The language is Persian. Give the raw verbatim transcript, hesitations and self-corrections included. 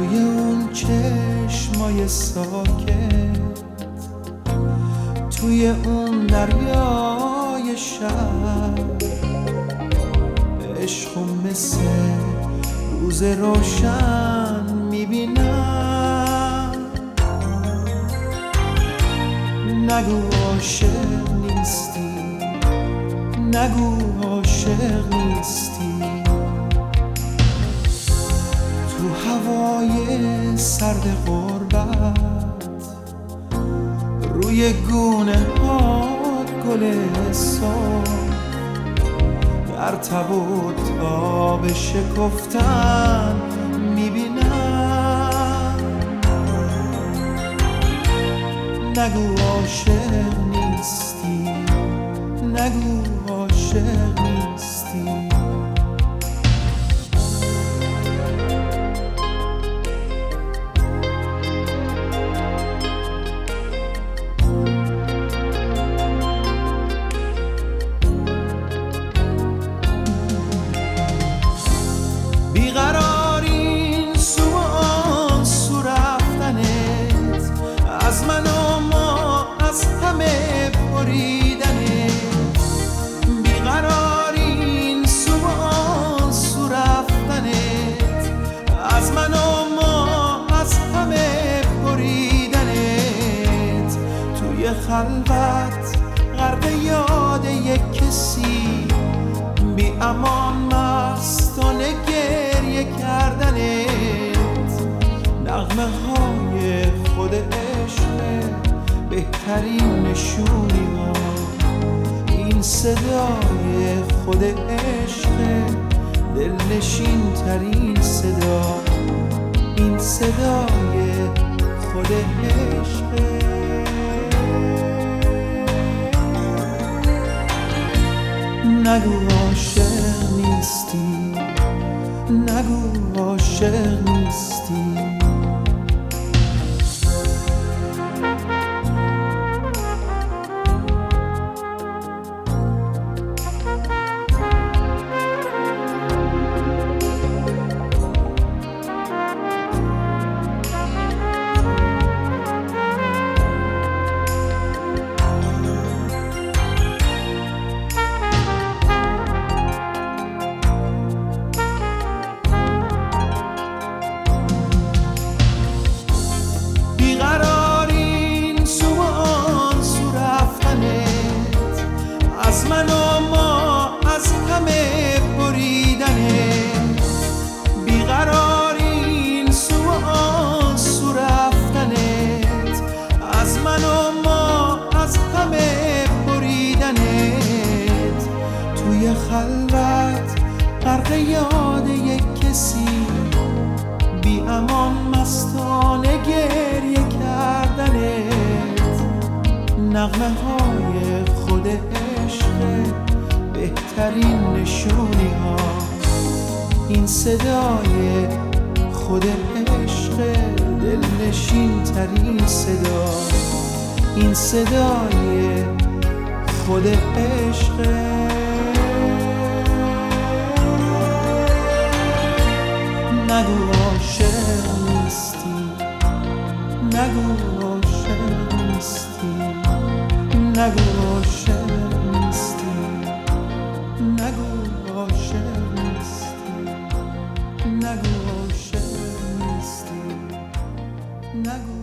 توی اون چشمای ساکت، توی اون دریای شب، عشقو مثل روز روشن میبینم. نگو عاشق نیستی، نگو عاشق نیستی. تو هوای سرد غربت، روی گونه ها گل صبح، در تب و تاب شکفتن میبینم. نگو عاشق نیستی، نگو عاشق نیستی. بیقرارین سو آن سو رفتنت، از من و ما از همه بریدنت. بیقرارین سو آن سو رفتنت، از من و ما از همه بریدنت. توی خلوت غرق یاد یک کسی، بی امان مستانه گریه کردنت. نغمه های خود عشق بهترین نشونی ها، این صدای خود عشق دلنشین ترین صدا، این صدای خود عشق. نگو عاشق نیستی، نگو عاشق نیستی. از من و ما از همه بریدنت. بیقرارین سو آن سو رفتنت، از من و ما از همه بریدنت. توی خلوت غرق یاد یک کسی، بی امان مستانه گریه کردنت. نغمه های خود عشق بهترین نشونی ها، این صدای خود عشق دلنشین ترین صدا، این صدای خود عشق. نگو عاشق نیستی، نگو عاشق نیستی. نگو عاشق نیستی، نگو عاشق نیستی. نگو عاشق نیستی، نگو